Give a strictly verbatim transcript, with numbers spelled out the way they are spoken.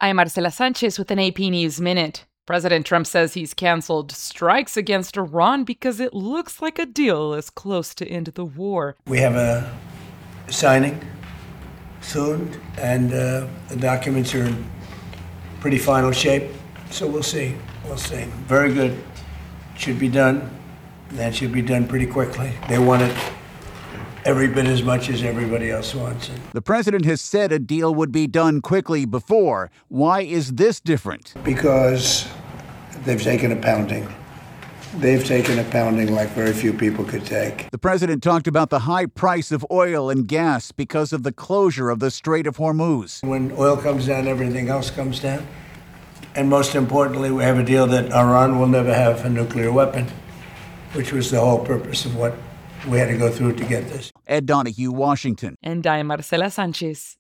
I'm Marcela Sanchez with an A P News Minute. President Trump says he's canceled strikes against Iran because it looks like a deal is close to end the war. We have a signing soon, and uh, the documents are in pretty final shape, so we'll see. We'll see. Very good. Should be done. That should be done pretty quickly. They want it every bit as much as everybody else wants it. The president has said a deal would be done quickly before. Why is this different? Because they've taken a pounding. They've taken a pounding like very few people could take. The president talked about the high price of oil and gas because of the closure of the Strait of Hormuz. When oil comes down, everything else comes down. And most importantly, we have a deal that Iran will never have a nuclear weapon, which was the whole purpose of what we had to go through to get this. Ed Donahue, Washington. And I'm Marcela Sanchez.